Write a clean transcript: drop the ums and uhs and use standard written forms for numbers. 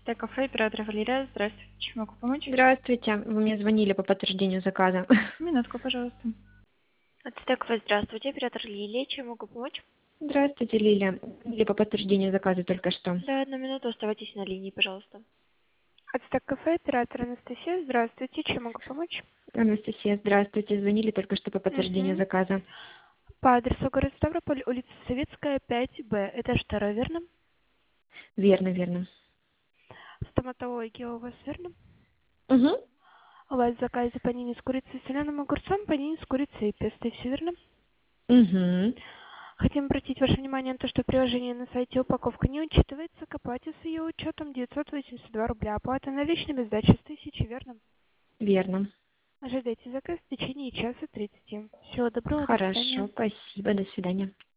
Кафе, оператор Валерия. Здравствуйте. Чем могу помочь? Здравствуйте. Вы мне звонили по подтверждению заказа. Минутку, пожалуйста. Кафе, здравствуйте. Оператор Лилия. Чем могу помочь? Здравствуйте, Лилия. Или по подтверждению заказа только что. Да, 1 минуту. Оставайтесь на линии, пожалуйста. Кафе, оператор Анастасия. Здравствуйте. Чем могу помочь? Анастасия, здравствуйте. Звонили только что по подтверждению Угу. заказа. По адресу город Ставрополь, улица Советская, 5Б. Этаж 2, верно? Верно, верно. Стоматология у вас, верно? Угу. У вас в заказе панини с курицей и соленым огурцом, панини с курицей и песто. Все верно? Угу. Хотим обратить ваше внимание на то, что приложение на сайте упаковка не учитывается. К оплате с ее учетом 982 рубля. Оплата наличными, сдача с 1000, верно? Верно. Ожидайте заказ в течение часа 30. Всего доброго, до свидания. Хорошо, спасибо. До свидания.